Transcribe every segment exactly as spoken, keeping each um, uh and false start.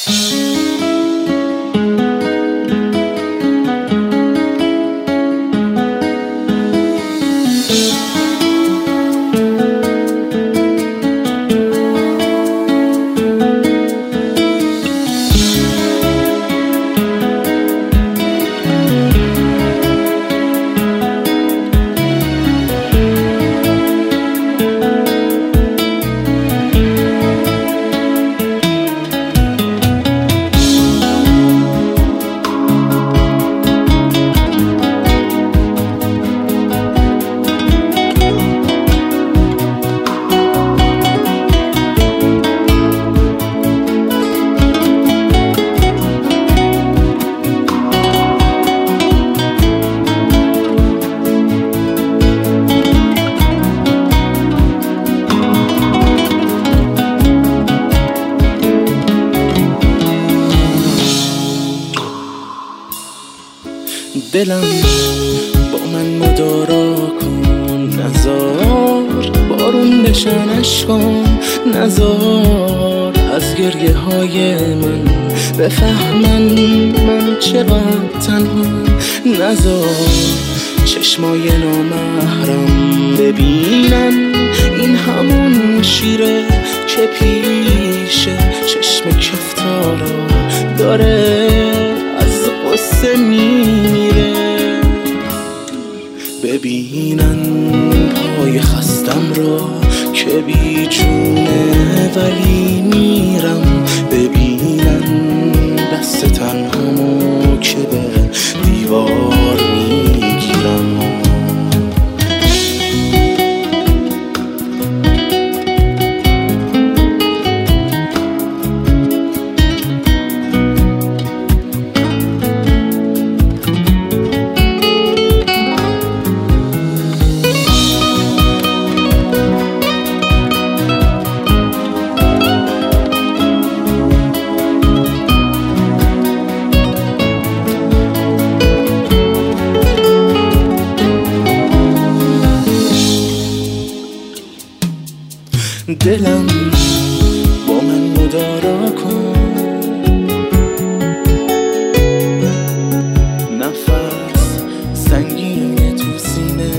دلم با من مدارا کن، نزار بارون بشنش کن، نزار از گریه های من بفهمن من چقدر تنها، نزار چشمای نامحرم ببینن این همون شیره که پیشه چشم کفتارا داره از قصه میمیره، ببینن پای خستم را که بی جونه ولی میرم، ببینن دست تنهامو که به دیوار میگیرم. دلم با من مدارا کن، نفس سنگینه تو سینه،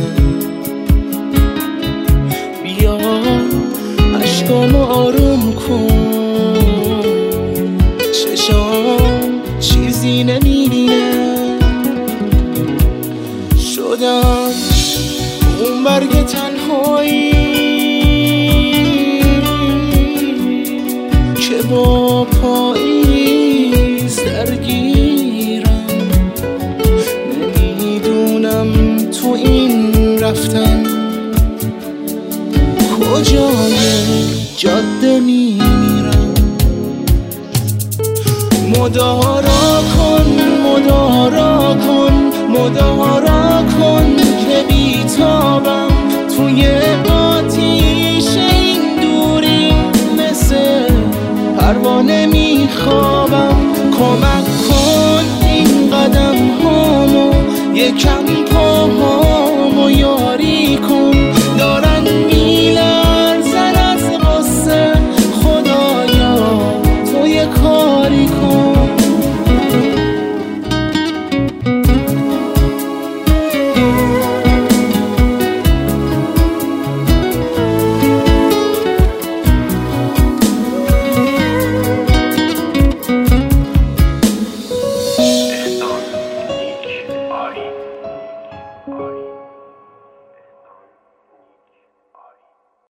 بیا عشقامو آروم کن، چشام چیزی نمیبینه، شدم اون برگ تنهایی که با پاییز درگیرم، نمیدونم تو این رفتن کجای جاده میمیرم. مدارا کن مدارا کن مدارا کن که بیتابم توی آتیش این دوری، مثل پروانه میخوابم، کمک کن این قدم هامو یکم پا